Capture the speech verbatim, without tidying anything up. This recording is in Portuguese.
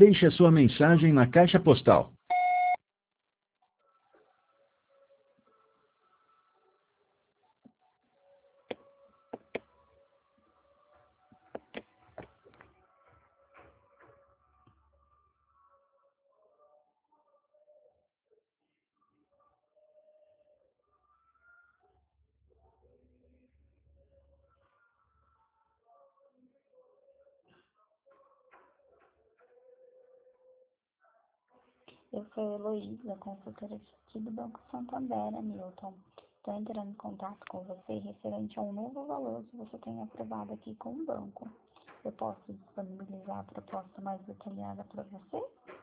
Deixe a sua mensagem na caixa postal. Eu sou Heloísa, consultora aqui do Banco Santander, Hamilton. Estou entrando em contato com você referente a um novo valor que você tem aprovado aqui com o banco. Eu posso disponibilizar a proposta mais detalhada para você?